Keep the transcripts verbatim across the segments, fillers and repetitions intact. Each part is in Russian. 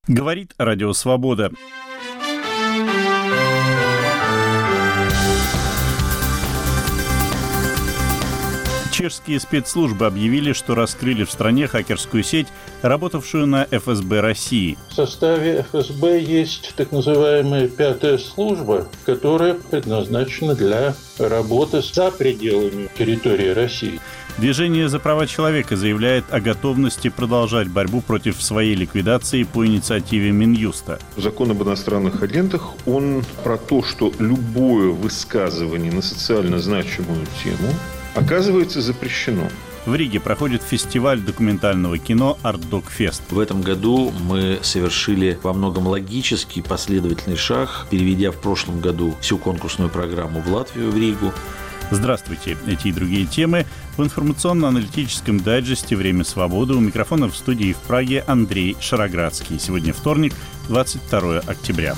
Говорит Радио Свобода. Чешские спецслужбы объявили, что раскрыли в стране хакерскую сеть, работавшую на эф эс бэ России. В составе эф эс бэ есть так называемая пятая служба, которая предназначена для работы за пределами территории России. Движение «За права человека» заявляет о готовности продолжать борьбу против своей ликвидации по инициативе Минюста. Закон об иностранных агентах, он про то, что любое высказывание на социально значимую тему оказывается запрещено. В Риге проходит фестиваль документального кино «Артдокфест». В этом году мы совершили во многом логический последовательный шаг, переведя в прошлом году всю конкурсную программу в Латвию, в Ригу. Здравствуйте. Эти и другие темы в информационно-аналитическом дайджесте «Время свободы». У микрофона в студии в Праге Андрей Шароградский. Сегодня вторник, двадцать второе октября.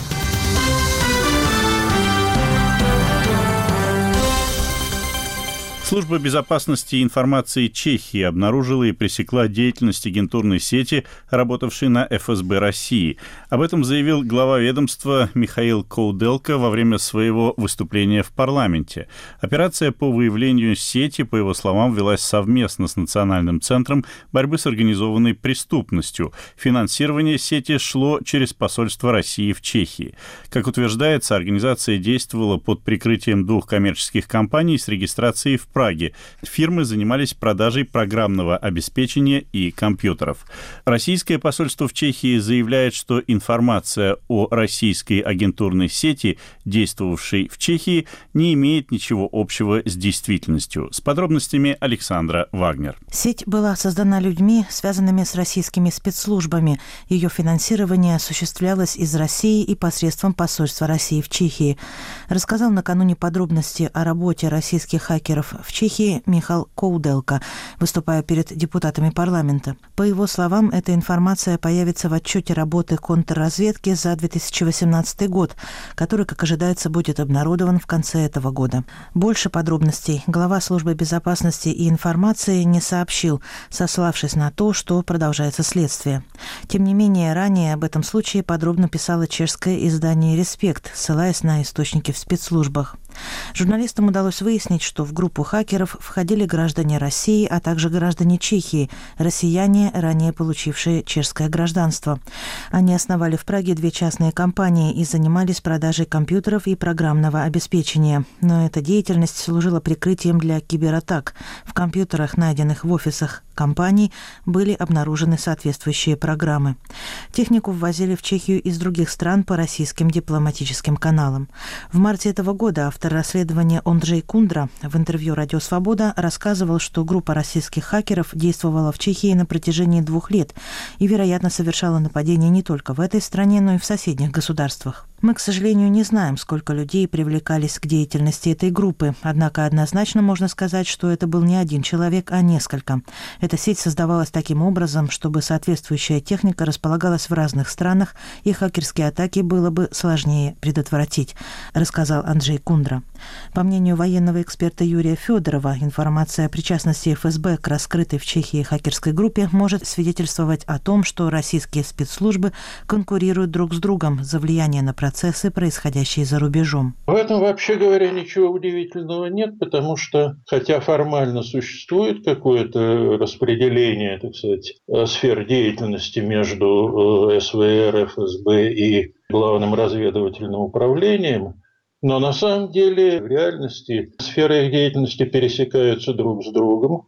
Служба безопасности и информации Чехии обнаружила и пресекла деятельность агентурной сети, работавшей на эф эс бэ России. Об этом заявил глава ведомства Михаил Кoudelka во время своего выступления в парламенте. Операция по выявлению сети, по его словам, велась совместно с Национальным центром борьбы с организованной преступностью. Финансирование сети шло через посольство России в Чехии. Как утверждается, организация действовала под прикрытием двух коммерческих компаний с регистрацией в Праге. Фирмы занимались продажей программного обеспечения и компьютеров. Российское посольство в Чехии заявляет, что информация о российской агентурной сети, действовавшей в Чехии, не имеет ничего общего с действительностью. С подробностями Александра Вагнер. Сеть была создана людьми, связанными с российскими спецслужбами. Ее финансирование осуществлялось из России и посредством посольства России в Чехии. Рассказал накануне подробности о работе российских хакеров в Чехии Михаил Кoudelka, выступая перед депутатами парламента. По его словам, эта информация появится в отчете работы контрразведки за две тысячи восемнадцатый год, который, как ожидается, будет обнародован в конце этого года. Больше подробностей глава службы безопасности и информации не сообщил, сославшись на то, что продолжается следствие. Тем не менее, ранее об этом случае подробно писало чешское издание «Респект», ссылаясь на источники в спецслужбах. Журналистам удалось выяснить, что в группу хакеров входили граждане России, а также граждане Чехии, россияне, ранее получившие чешское гражданство. Они основали в Праге две частные компании и занимались продажей компьютеров и программного обеспечения. Но эта деятельность служила прикрытием для кибератак. В компьютерах, найденных в офисах компаний, были обнаружены соответствующие программы. Технику ввозили в Чехию из других стран по российским дипломатическим каналам. В марте этого года автор расследования Онджей Кундра в интервью «Радио Свобода» рассказывал, что группа российских хакеров действовала в Чехии на протяжении двух лет и, вероятно, совершала нападения не только в этой стране, но и в соседних государствах. Мы, к сожалению, не знаем, сколько людей привлекались к деятельности этой группы, однако однозначно можно сказать, что это был не один человек, а несколько. Эта сеть создавалась таким образом, чтобы соответствующая техника располагалась в разных странах, и хакерские атаки было бы сложнее предотвратить, рассказал Онджей Кундра. По мнению военного эксперта Юрия Федорова, информация о причастности эф эс бэ к раскрытой в Чехии хакерской группе может свидетельствовать о том, что российские спецслужбы конкурируют друг с другом за влияние на процессы, происходящие за рубежом. В этом, вообще говоря, ничего удивительного нет, потому что, хотя формально существует какое-то распределение, так сказать, сфер деятельности между эс вэ эр, эф эс бэ и Главным разведывательным управлением, но на самом деле в реальности сферы их деятельности пересекаются друг с другом.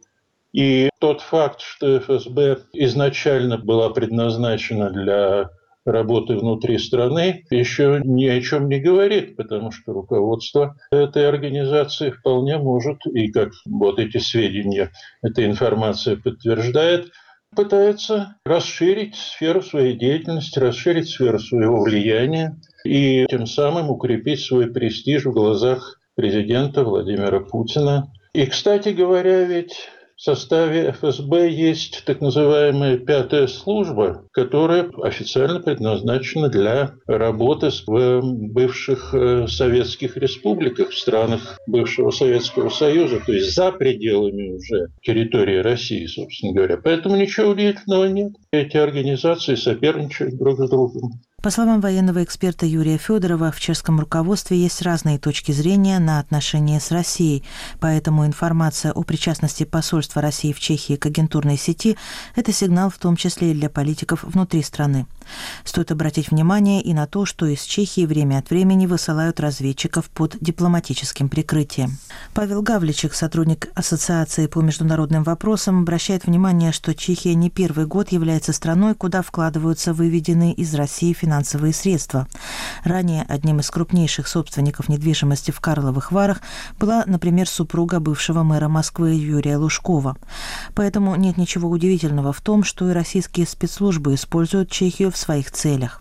И тот факт, что эф эс бэ изначально была предназначена для работы внутри страны, еще ни о чем не говорит, потому что руководство этой организации вполне может, и как вот эти сведения, эта информация подтверждает, пытается расширить сферу своей деятельности, расширить сферу своего влияния и тем самым укрепить свой престиж в глазах президента Владимира Путина. И, кстати говоря, ведь в составе эф эс бэ есть так называемая пятая служба, которая официально предназначена для работы в бывших советских республиках, в странах бывшего Советского Союза, то есть за пределами уже территории России, собственно говоря. Поэтому ничего удивительного нет. эти организации соперничают друг с другом. По словам военного эксперта Юрия Федорова, в чешском руководстве есть разные точки зрения на отношения с Россией, поэтому информация о причастности посольства России в Чехии к агентурной сети – это сигнал в том числе и для политиков внутри страны. Стоит обратить внимание и на то, что из Чехии время от времени высылают разведчиков под дипломатическим прикрытием. Павел Гавличек, сотрудник Ассоциации по международным вопросам, обращает внимание, что Чехия не первый год является страной, куда вкладываются выведенные из России финансовые средства. Ранее одним из крупнейших собственников недвижимости в Карловых Варах была, например, супруга бывшего мэра Москвы Юрия Лужкова. Поэтому нет ничего удивительного в том, что и российские спецслужбы используют Чехию в своих целях.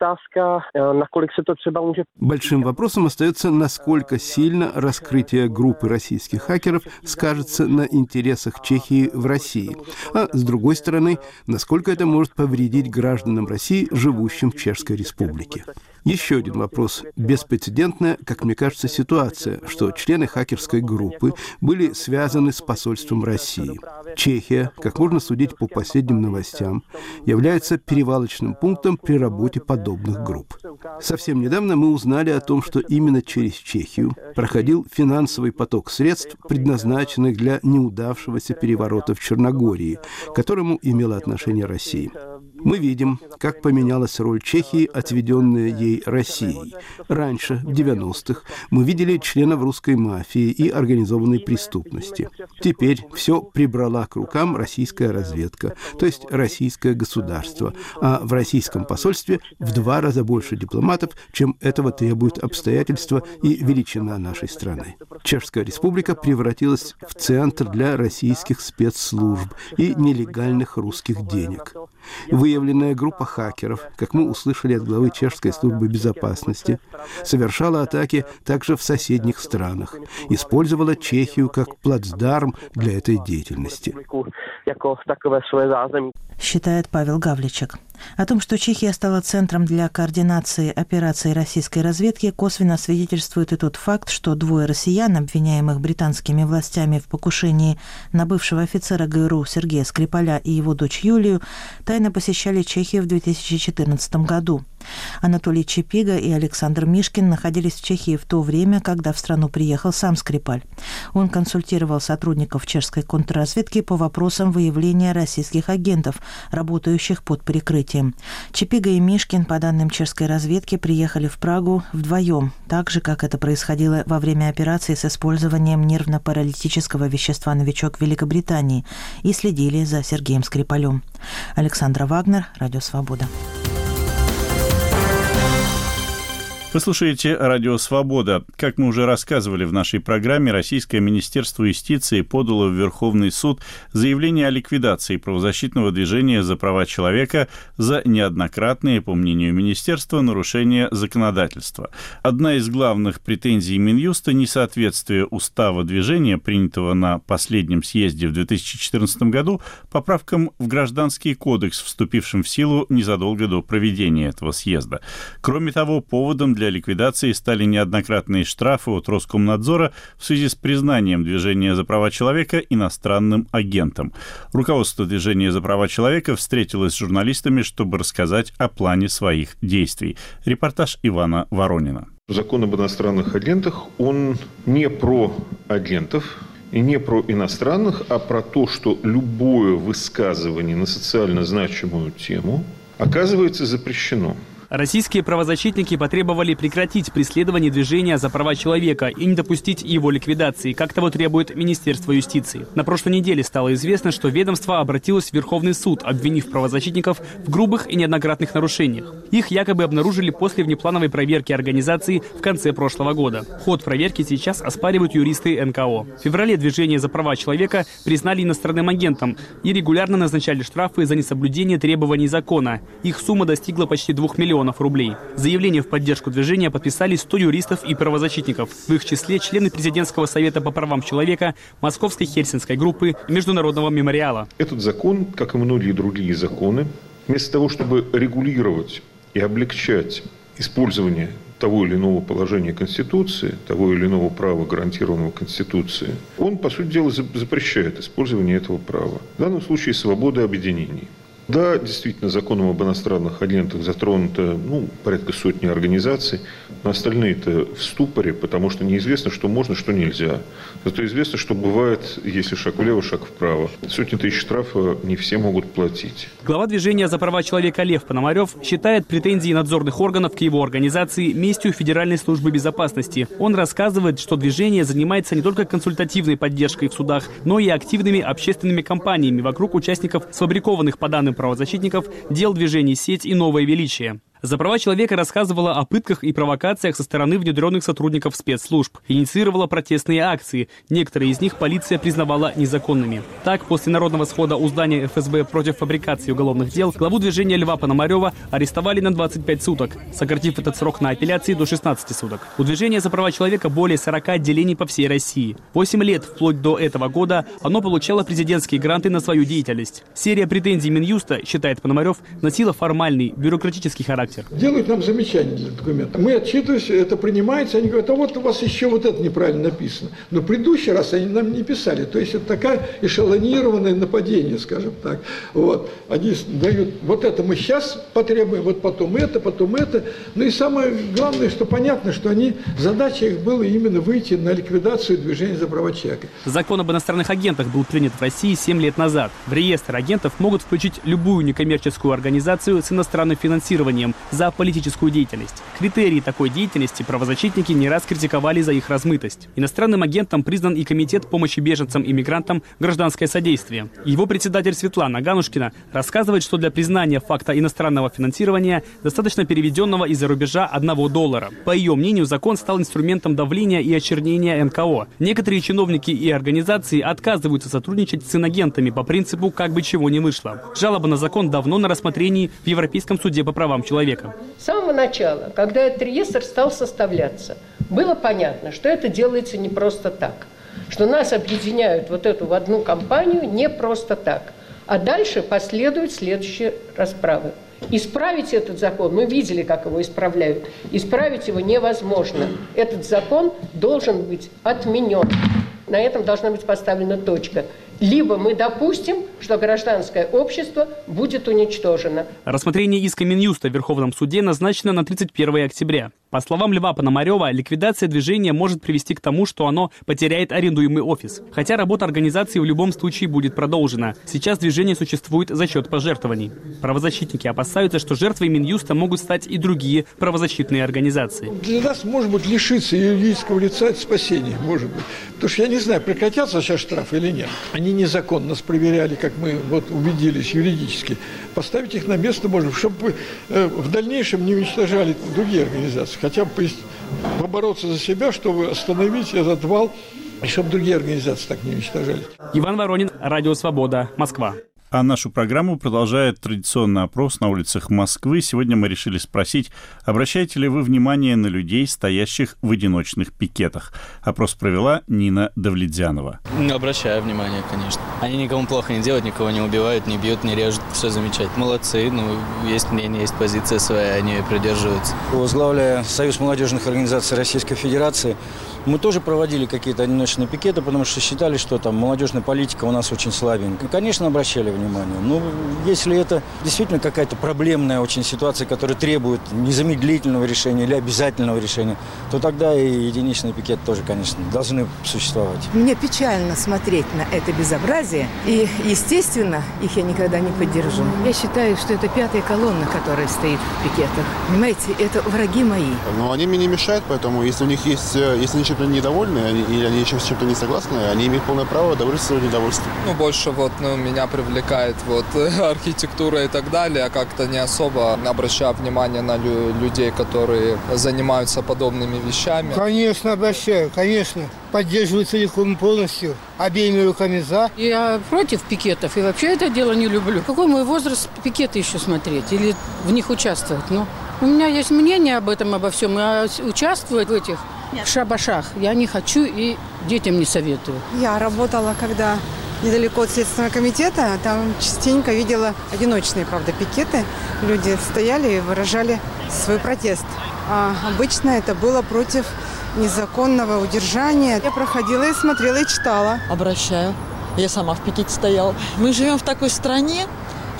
Большим вопросом остается, насколько сильно раскрытие группы российских хакеров скажется на интересах Чехии в России. А с другой стороны, насколько это может повредить гражданам России, живущим в Чешской Республике. Еще один вопрос. Беспрецедентная, как мне кажется, ситуация, что члены хакерской группы были связаны с посольством России. Чехия, как можно судить по последним новостям, является перевалочным пунктом при работе подобных групп. Совсем недавно мы узнали о том, что именно через Чехию проходил финансовый поток средств, предназначенных для неудавшегося переворота в Черногории, к которому имела отношение Россия. Мы видим, как поменялась роль Чехии, отведенная ей Россией. Раньше, в девяностых, мы видели членов русской мафии и организованной преступности. Теперь все прибрала к рукам российская разведка, то есть российское государство, а в российском посольстве в два раза больше дипломатов, чем этого требуют обстоятельства и величина нашей страны. Чешская республика превратилась в центр для российских спецслужб и нелегальных русских денег. Выявленная группа хакеров, как мы услышали от главы Чешской службы безопасности, совершала атаки также в соседних странах, использовала Чехию как плацдарм для этой деятельности. Считает Павел Гавличек. О том, что Чехия стала центром для координации операций российской разведки, косвенно свидетельствует и тот факт, что двое россиян, обвиняемых британскими властями в покушении на бывшего офицера ГРУ Сергея Скрипаля и его дочь Юлию, тайно посещали Чехию в две тысячи четырнадцатом году. Анатолий Чепига и Александр Мишкин находились в Чехии в то время, когда в страну приехал сам Скрипаль. Он консультировал сотрудников чешской контрразведки по вопросам выявления российских агентов, работающих под прикрытием. Чепига и Мишкин, по данным чешской разведки, приехали в Прагу вдвоем, так же, как это происходило во время операции с использованием нервно-паралитического вещества «Новичок» в Великобритании, и следили за Сергеем Скрипалем. Александра Вагнер, Радио Свобода. Вы слушаете «Радио Свобода». Как мы уже рассказывали в нашей программе, Российское Министерство юстиции подало в Верховный суд заявление о ликвидации правозащитного движения за права человека за неоднократные, по мнению Министерства, нарушения законодательства. Одна из главных претензий Минюста – несоответствие устава движения, принятого на последнем съезде в две тысячи четырнадцатом году, поправкам в Гражданский кодекс, вступившим в силу незадолго до проведения этого съезда. Кроме того, поводом для Для ликвидации стали неоднократные штрафы от Роскомнадзора в связи с признанием движения за права человека иностранным агентом. Руководство движения за права человека встретилось с журналистами, чтобы рассказать о плане своих действий. Репортаж Ивана Воронина. Закон об иностранных агентах, он не про агентов и не про иностранных, а про то, что любое высказывание на социально значимую тему оказывается запрещено. Российские правозащитники потребовали прекратить преследование движения за права человека и не допустить его ликвидации, как того требует Министерство юстиции. На прошлой неделе стало известно, что ведомство обратилось в Верховный суд, обвинив правозащитников в грубых и неоднократных нарушениях. Их якобы обнаружили после внеплановой проверки организации в конце прошлого года. Ход проверки сейчас оспаривают юристы эн ка о. В феврале движение за права человека признали иностранным агентом и регулярно назначали штрафы за несоблюдение требований закона. Их сумма достигла почти двух миллионов рублей. Заявление в поддержку движения подписали сто юристов и правозащитников, в их числе члены Президентского совета по правам человека, Московской Хельсинской группы и Международного мемориала. Этот закон, как и многие другие законы, вместо того, чтобы регулировать и облегчать использование того или иного положения Конституции, того или иного права, гарантированного Конституцией, он, по сути дела, запрещает использование этого права. В данном случае свобода объединений. Да, действительно, законом об иностранных агентах затронуто ну, порядка сотни организаций, но остальные-то в ступоре, потому что неизвестно, что можно, что нельзя. Зато известно, что бывает, если шаг влево, шаг вправо. Сотни тысяч штрафа не все могут платить. Глава движения за права человека Лев Пономарев считает претензии надзорных органов к его организации местью Федеральной службы безопасности. Он рассказывает, что движение занимается не только консультативной поддержкой в судах, но и активными общественными кампаниями вокруг участников сфабрикованных, по данным правозащитников, дел движений «Сеть» и «Новое величие». За права человека рассказывала о пытках и провокациях со стороны внедренных сотрудников спецслужб. Инициировала протестные акции. Некоторые из них полиция признавала незаконными. Так, после народного схода у здания эф эс бэ против фабрикации уголовных дел, главу движения Льва Пономарева арестовали на двадцать пять суток, сократив этот срок на апелляции до шестнадцати суток. У движения за права человека более сорока отделений по всей России. Восемь лет вплоть до этого года оно получало президентские гранты на свою деятельность. Серия претензий Минюста, считает Пономарев, носила формальный, бюрократический характер. Делают нам замечания для документа. Мы отчитываемся, это принимается, они говорят, а вот у вас еще вот это неправильно написано. Но в предыдущий раз они нам не писали. То есть это такое эшелонированное нападение, скажем так. Вот. Они дают, вот это мы сейчас потребуем, вот потом это, потом это. Ну и самое главное, что понятно, что они, задача их была именно выйти на ликвидацию движения за права человека. Закон об иностранных агентах был принят в России семь лет назад. В реестр агентов могут включить любую некоммерческую организацию с иностранным финансированием за политическую деятельность. Критерии такой деятельности правозащитники не раз критиковали за их размытость. Иностранным агентом признан и Комитет помощи беженцам и мигрантам «Гражданское содействие». Его председатель Светлана Ганушкина рассказывает, что для признания факта иностранного финансирования достаточно переведенного из-за рубежа одного доллара. По ее мнению, закон стал инструментом давления и очернения эн ка о. Некоторые чиновники и организации отказываются сотрудничать с инагентами по принципу «как бы чего ни вышло». Жалоба на закон давно на рассмотрении в Европейском суде по правам человека. С самого начала, когда этот реестр стал составляться, было понятно, что это делается не просто так, что нас объединяют вот эту в одну компанию не просто так, а дальше последуют следующие расправы. Исправить этот закон, мы видели, как его исправляют, исправить его невозможно. Этот закон должен быть отменен. На этом должна быть поставлена точка. Либо мы допустим, что гражданское общество будет уничтожено. Рассмотрение иска Минюста в Верховном суде назначено на тридцать первое октября. По словам Льва Пономарева, ликвидация движения может привести к тому, что оно потеряет арендуемый офис. Хотя работа организации в любом случае будет продолжена. Сейчас движение существует за счет пожертвований. Правозащитники опасаются, что жертвой Минюста могут стать и другие правозащитные организации. Для нас, может быть, лишиться юридического лица – это спасение, может быть. Потому что я не знаю, прекратятся сейчас штрафы или нет. Они незаконно нас проверяли, как мы вот убедились юридически. Поставить их на место можно, чтобы э, в дальнейшем не уничтожали другие организации. Хотя бы побороться за себя, чтобы остановить этот вал, и чтобы другие организации так не уничтожали. Иван Воронин, Радио Свобода, Москва. А нашу программу продолжает традиционный опрос на улицах Москвы. Сегодня мы решили спросить, обращаете ли вы внимание на людей, стоящих в одиночных пикетах? Опрос провела Нина Давлетзянова. Обращаю внимание, конечно. Они никому плохо не делают, никого не убивают, не бьют, не режут. Все замечательно. Молодцы, ну, есть мнение, есть позиция своя, они ее придерживаются. Возглавляя Союз молодежных организаций Российской Федерации, мы тоже проводили какие-то одиночные пикеты, потому что считали, что там молодежная политика у нас очень слабенькая. Конечно, обращали внимание. Но если это действительно какая-то проблемная очень ситуация, которая требует незамедлительного решения или обязательного решения, то тогда и единичный пикет тоже, конечно, должны существовать. Мне печально смотреть на это безобразие, и, естественно, их я никогда не поддержу. Я считаю, что это пятая колонна, которая стоит в пикетах. Понимаете, это враги мои. Но они мне не мешают, поэтому если у них есть, если они чем-то недовольны, они, или они с чем-то не согласны, они имеют полное право довольствовать свое недовольство. Ну, больше вот ну, меня привлекает вот архитектура и так далее, а как-то не особо обращаю внимание на лю- людей, которые занимаются подобными вещами. Конечно, обращаю, конечно. Поддерживаю целиком полностью, обеими руками за. Я против пикетов и вообще это дело не люблю. Какой мой возраст пикеты еще смотреть или в них участвовать? Ну, у меня есть мнение об этом, обо всем, а участвовать в этих шабашах я не хочу и детям не советую. Я работала, когда недалеко от Следственного комитета, там частенько видела одиночные, правда, пикеты. Люди стояли и выражали свой протест. А обычно это было против незаконного удержания. Я проходила и смотрела, и читала. Обращаю. Я сама в пикете стояла. Мы живем в такой стране,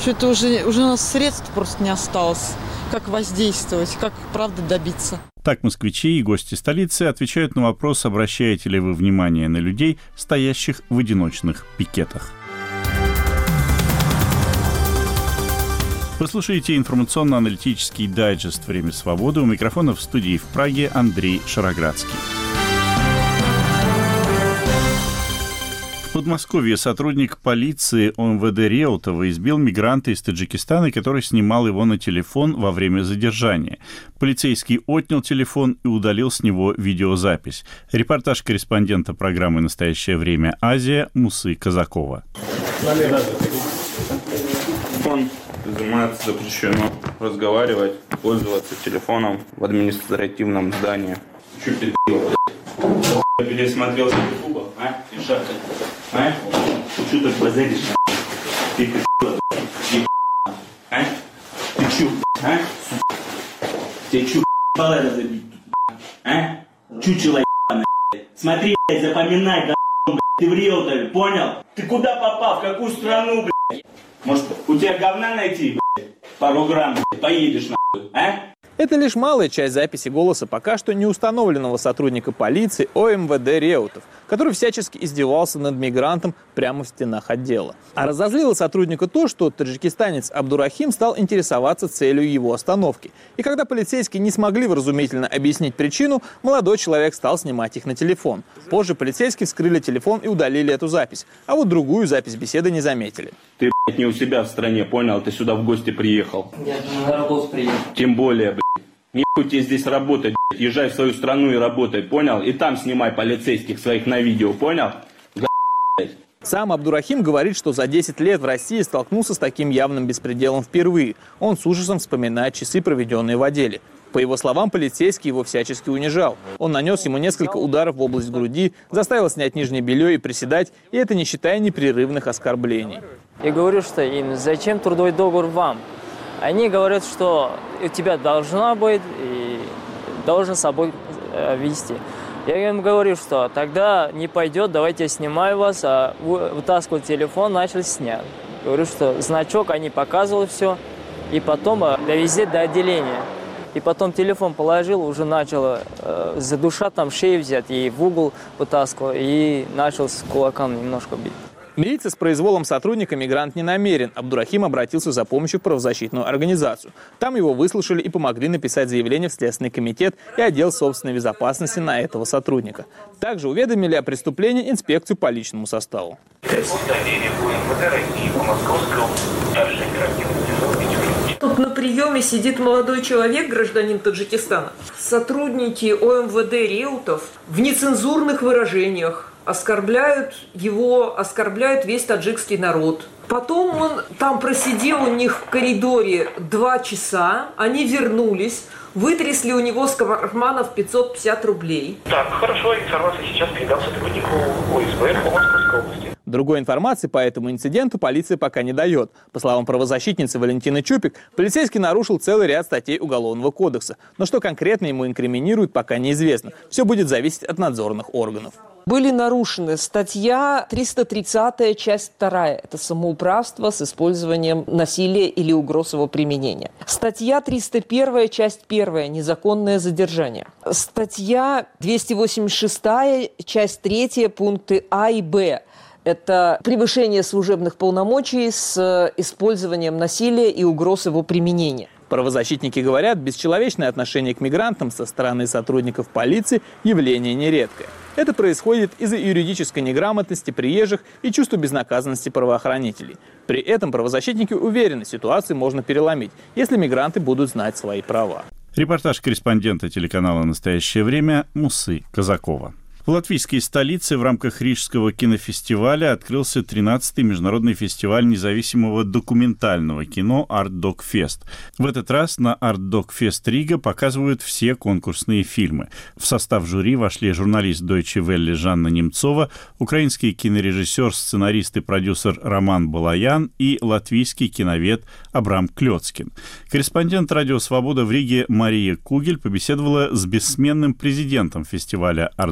Что-то уже, уже у нас средств просто не осталось. Как воздействовать, как правды добиться. Так москвичи и гости столицы отвечают на вопрос, обращаете ли вы внимание на людей, стоящих в одиночных пикетах. Вы слушаете информационно-аналитический дайджест «Время свободы». У микрофона в студии в Праге Андрей Шароградский. В Подмосковье сотрудник полиции ОМВД Реутова избил мигранта из Таджикистана, который снимал его на телефон во время задержания. Полицейский отнял телефон и удалил с него видеозапись. Репортаж корреспондента программы «Настоящее время. Азия» Мусы Казакова. Он изымается, запрещено разговаривать, пользоваться телефоном в административном здании. Че ты делаешь? Пересмотрел с ютуба, а? И шапка. А? Ты что так базаришь, ты пи***ла, ты а? Ты чё, а? Тебе чё, бала разобить тут, а? Чучело ебаное, смотри, блядь, запоминай, да, блядь, ты в Реутове, понял? Ты куда попал, в какую страну, блядь? Может, у тебя говна найти, блядь, пару грамм, блядь, поедешь, нахуй, а? Это лишь малая часть записи голоса пока что не установленного сотрудника полиции ОМВД Реутов, который всячески издевался над мигрантом прямо в стенах отдела. А разозлило сотрудника то, что таджикистанец Абдурахим стал интересоваться целью его остановки. И когда полицейские не смогли вразумительно объяснить причину, молодой человек стал снимать их на телефон. Позже полицейские вскрыли телефон и удалили эту запись, а вот другую запись беседы не заметили. Ты, блядь, не у себя в стране, понял? Ты сюда в гости приехал. Я на работу приехал. Тем более, блядь. Нехуй тебе здесь работать, блядь. Езжай в свою страну и работай, понял? И там снимай полицейских своих на видео, понял? Блядь. Сам Абдурахим говорит, что за десять лет в России столкнулся с таким явным беспределом впервые. Он с ужасом вспоминает часы, проведенные в отделе. По его словам, полицейский его всячески унижал. Он нанес ему несколько ударов в область груди, заставил снять нижнее белье и приседать, и это не считая непрерывных оскорблений. Я говорю, что им зачем трудовой договор вам? Они говорят, что у тебя должна быть и должен с собой вести. Я им говорю, что тогда не пойдет, давайте я снимаю вас, а вытаскивал телефон, начали снять. Говорю, что значок они показывали все, и потом довезли до отделения. И потом телефон положил, уже начал э, задушать, там шею взять, и в угол вытаскивал, и начал с кулаком немножко бить. Мириться с произволом сотрудника мигрант не намерен. Абдурахим обратился за помощью в правозащитную организацию. Там его выслушали и помогли написать заявление в Следственный комитет и отдел собственной безопасности на этого сотрудника. Также уведомили о преступлении инспекцию по личному составу. Тут на приеме сидит молодой человек, гражданин Таджикистана. Сотрудники ОМВД Реутов в нецензурных выражениях оскорбляют его, оскорбляют весь таджикский народ. Потом он там просидел у них в коридоре два часа, они вернулись, вытрясли у него с карманов пятьсот пятьдесят рублей. Так, хорошо, информация сейчас передам сотруднику ОСБ по Московской области. Другой информации по этому инциденту полиция пока не дает. По словам правозащитницы Валентины Чупик, полицейский нарушил целый ряд статей Уголовного кодекса. Но что конкретно ему инкриминируют, пока неизвестно. Все будет зависеть от надзорных органов. Были нарушены статья триста тридцатая, часть вторая. Это самоуправство с использованием насилия или угроз его применения. Статья триста первая, часть первая. Незаконное задержание. Статья двести восемьдесят шестая, часть третья, пункты А и Б. Это превышение служебных полномочий с использованием насилия и угроз его применения. Правозащитники говорят, бесчеловечное отношение к мигрантам со стороны сотрудников полиции – явление нередкое. Это происходит из-за юридической неграмотности приезжих и чувства безнаказанности правоохранителей. При этом правозащитники уверены, ситуацию можно переломить, если мигранты будут знать свои права. Репортаж корреспондента телеканала «Настоящее время» Мусы Казакова. В латвийской столице в рамках Рижского кинофестиваля открылся тринадцатый международный фестиваль независимого документального кино «Артдокфест». В этот раз на «Артдокфест Рига» показывают все конкурсные фильмы. В состав жюри вошли журналист Deutsche Welle Жанна Немцова, украинский кинорежиссер, сценарист и продюсер Роман Балаян и латвийский киновед Абрам Клёцкин. Корреспондент «Радио Свобода» в Риге Мария Кугель побеседовала с бессменным президентом фестиваля «Артдокфест»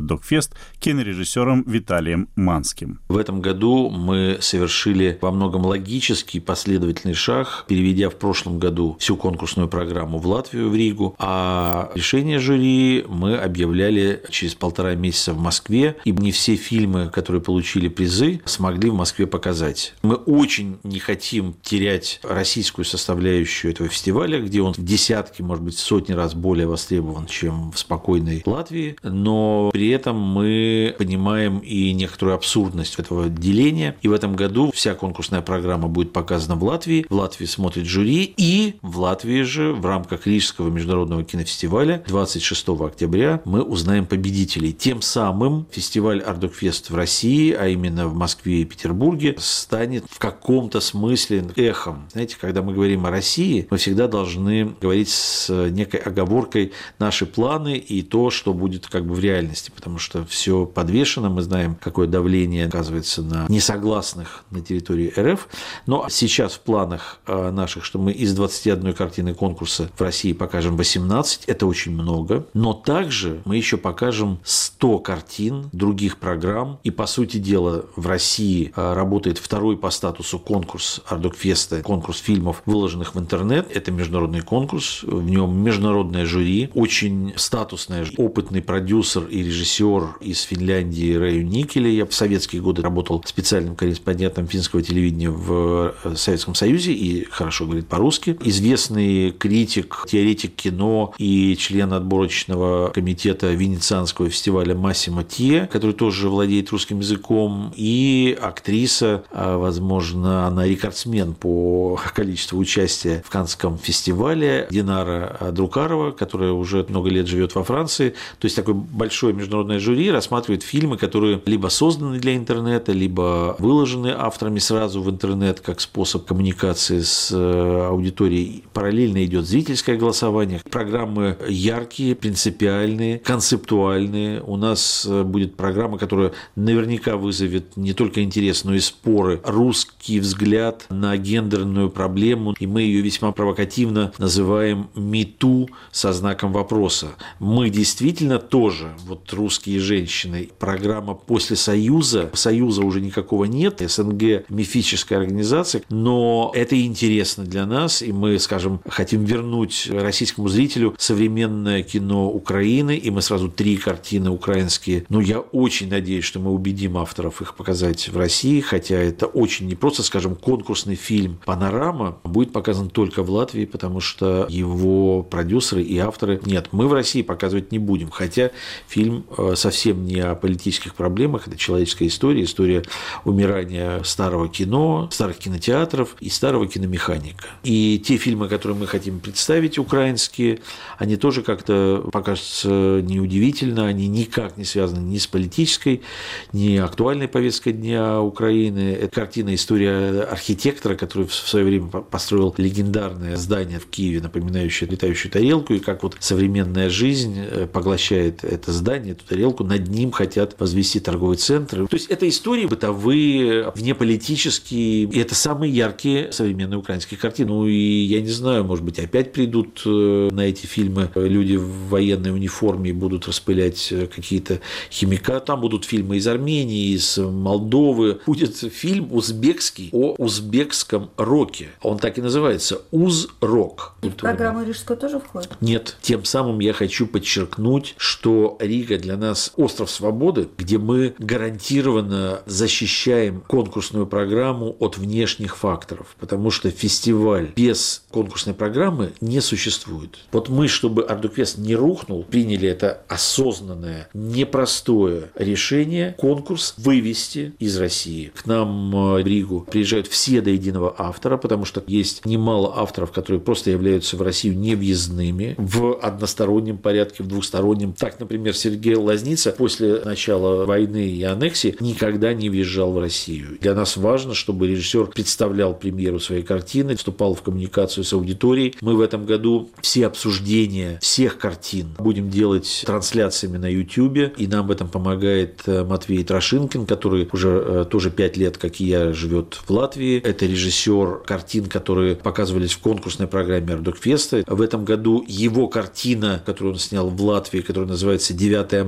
Ардукфест кинорежиссером Виталием Манским. В этом году мы совершили во многом логический последовательный шаг, переведя в прошлом году всю конкурсную программу в Латвию, в Ригу, а решение жюри мы объявляли через полтора месяца в Москве, и не все фильмы, которые получили призы, смогли в Москве показать. Мы очень не хотим терять российскую составляющую этого фестиваля, где он в десятки, может быть, сотни раз более востребован, чем в спокойной Латвии, но при этом мы понимаем и некоторую абсурдность этого деления, и в этом году вся конкурсная программа будет показана в Латвии, в Латвии смотрит жюри, и в Латвии же в рамках Рижского международного кинофестиваля двадцать шестого октября мы узнаем победителей. Тем самым фестиваль Ардукфест в России, а именно в Москве и Петербурге, станет в каком-то смысле эхом. Знаете, когда мы говорим о России, мы всегда должны говорить с некой оговоркой наши планы и то, что будет как бы в реальности, потому что все подвешено, мы знаем, какое давление оказывается на несогласных на территории эр эф, но сейчас в планах наших, что мы из двадцати одной картины конкурса в России покажем восемнадцать, это очень много, но также мы еще покажем сто картин других программ, и, по сути дела, в России работает второй по статусу конкурс Ардукфеста, конкурс фильмов, выложенных в интернет, это международный конкурс, в нем международное жюри, очень статусное, опытный продюсер и режиссер из Финляндии Рейю Никеле. Я в советские годы работал специальным корреспондентом финского телевидения в Советском Союзе и хорошо говорит по-русски. Известный критик, теоретик кино и член отборочного комитета Венецианского фестиваля Массимо Тье, который тоже владеет русским языком, и актриса, возможно, она рекордсмен по количеству участия в Каннском фестивале, Динара Друкарова, которая уже много лет живет во Франции. То есть такое большое международное жюри рассматривает фильмы, которые либо созданы для интернета, либо выложены авторами сразу в интернет как способ коммуникации с аудиторией. Параллельно идет зрительское голосование. Программы яркие, принципиальные, концептуальные. У нас будет программа, которая наверняка вызовет не только интерес, но и споры. Русский взгляд на гендерную проблему, и мы ее весьма провокативно называем «Мету» со знаком вопроса. Мы действительно тоже, вот русские женщины, программа после Союза, Союза уже никакого нет, эс эн гэ мифическая организация, но это интересно для нас, и мы, скажем, хотим вернуть российскому зрителю современное кино Украины, и мы сразу три картины украинские. Но я очень надеюсь, что мы убедим авторов их показать в России, хотя это очень непросто, скажем, конкурсный фильм «Панорама» будет показан только в Латвии, потому что его продюсеры и авторы нет, мы в России показывать не будем, хотя фильм совсем не о политических проблемах, это человеческая история, история умирания старого кино, старых кинотеатров и старого киномеханика. И те фильмы, которые мы хотим представить, украинские, они тоже как-то покажутся неудивительно, они никак не связаны ни с политической, ни актуальной повесткой дня Украины. Это картина «История архитектора», который в свое время построил легендарное здание в Киеве, напоминающее летающую тарелку, и как вот современная жизнь поглощает это здание, эту тарелку, над ним хотят возвести торговый центр. То есть это истории бытовые, внеполитические, и это самые яркие современные украинские картины. Ну и я не знаю, может быть, опять придут на эти фильмы люди в военной униформе и будут распылять какие-то химикаты. Там будут фильмы из Армении, из Молдовы. Будет фильм узбекский о узбекском роке. Он так и называется – «Уз-рок». И в программу Рижскую тоже входит? Нет. Тем самым я хочу подчеркнуть, что Рига для нас остров свободы, где мы гарантированно защищаем конкурсную программу от внешних факторов, потому что фестиваль без конкурсной программы не существует. Вот мы, чтобы Ардукфест не рухнул, приняли это осознанное, непростое решение, конкурс вывести из России. К нам в Ригу приезжают все до единого автора, потому что есть немало авторов, которые просто являются в Россию невъездными в одностороннем порядке, в двухстороннем. Так, например, Сергей Лазница после начала войны и аннексии никогда не въезжал в Россию. Для нас важно, чтобы режиссер представлял премьеру своей картины, вступал в коммуникацию с аудиторией. Мы в этом году все обсуждения всех картин будем делать трансляциями на YouTube, и нам в этом помогает Матвей Трошинкин, который уже тоже пять лет, как и я, живет в Латвии. Это режиссер картин, которые показывались в конкурсной программе Ардукфеста. В этом году его картина, которую он снял в Латвии, которая называется «девятое мая в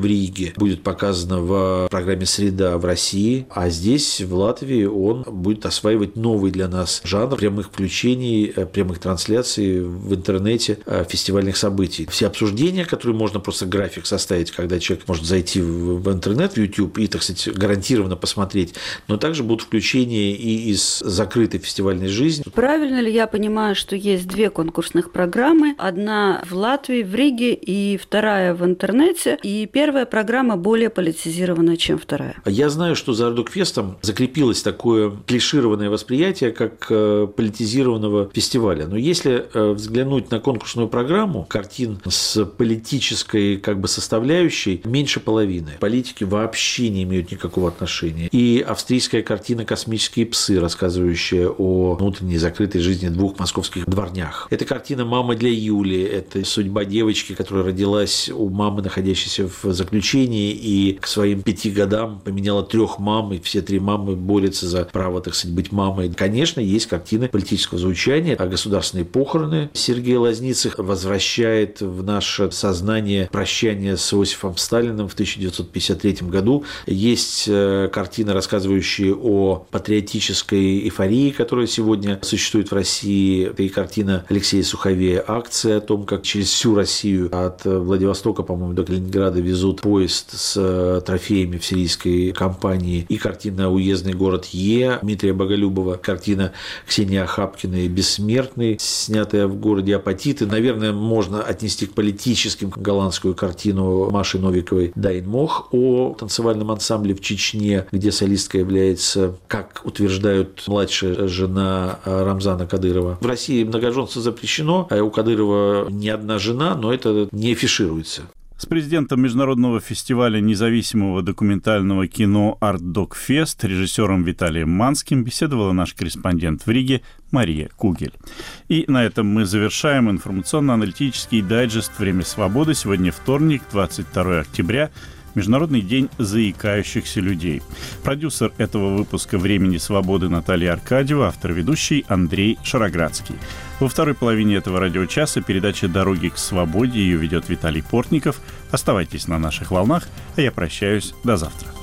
Риге будет показано в программе «Среда» в России, а здесь, в Латвии, он будет осваивать новый для нас жанр прямых включений, прямых трансляций в интернете фестивальных событий. Все обсуждения, которые можно просто график составить, когда человек может зайти в интернет, в YouTube и, так сказать, гарантированно посмотреть, но также будут включения и из закрытой фестивальной жизни. Правильно ли я понимаю, что есть две конкурсных программы? Одна в Латвии, в Риге, и вторая в интернете, и первая программа более политизированная, чем вторая? Я знаю, что за Ардукфестом закрепилось такое клишированное восприятие, как политизированного фестиваля. Но если взглянуть на конкурсную программу, картин с политической как бы составляющей меньше половины. Политики вообще не имеют никакого отношения. И австрийская картина «Космические псы», рассказывающая о внутренней закрытой жизни двух московских дворнях. Это картина «Мама для Юли». Это судьба девочки, которая родилась у мамы, находящейся в заключении, и к своим пяти годам поменяла трех мам, и все три мамы борются за право, так сказать, быть мамой. Конечно, есть картины политического звучания, а государственные похороны Сергея Лазницы возвращает в наше сознание прощание с Иосифом Сталиным в тысяча девятьсот пятьдесят третьем году. Есть картины, рассказывающие о патриотической эйфории, которая сегодня существует в России. Это и картина Алексея Суховея «Акция», о том, как через всю Россию от Владивостока, по-моему, до Калининграда везут поезд с трофеями в сирийской кампании. И картина «Уездный город Е» Дмитрия Боголюбова. Картина Ксении Ахапкиной «Бессмертный», снятая в городе Апатиты. Наверное, можно отнести к политическим голландскую картину Маши Новиковой «Дайн Мох» о танцевальном ансамбле в Чечне, где солистка является, как утверждают, младшая жена Рамзана Кадырова. В России многоженство запрещено, а у Кадырова не одна жена, но это не афишируется. С президентом Международного фестиваля независимого документального кино «Ардукфест», режиссером Виталием Манским, беседовала наш корреспондент в Риге Мария Кугель. И на этом мы завершаем информационно-аналитический дайджест «Время свободы». Сегодня вторник, двадцать второе октября. Международный день заикающихся людей. Продюсер этого выпуска «Времени свободы» Наталья Аркадьева, автор-ведущий Андрей Шароградский. Во второй половине этого радиочаса передача «Дороги к свободе». Ее ведет Виталий Портников. Оставайтесь на наших волнах, а я прощаюсь до завтра.